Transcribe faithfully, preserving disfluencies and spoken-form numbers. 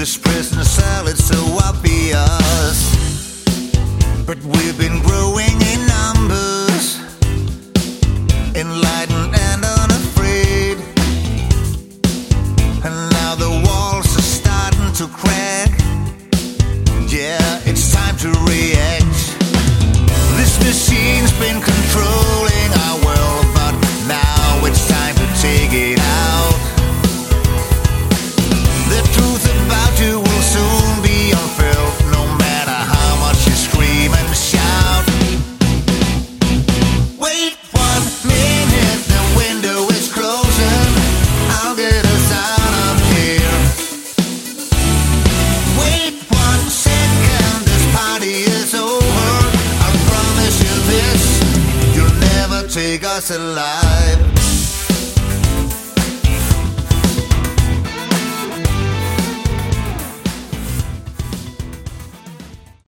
This prison cell, it's so obvious, but we've been growing in numbers, enlightened and unafraid. And now the walls are starting to crack. Yeah, it's time to react. This machine's been controlling our world, but now it's time to take it out. The truth about you will soon be unfurled, no matter how much you scream and shout. Wait one minute, the window is closing. I'll get us out of here. Wait one second, this party is over. I promise you this, you'll never take us alive.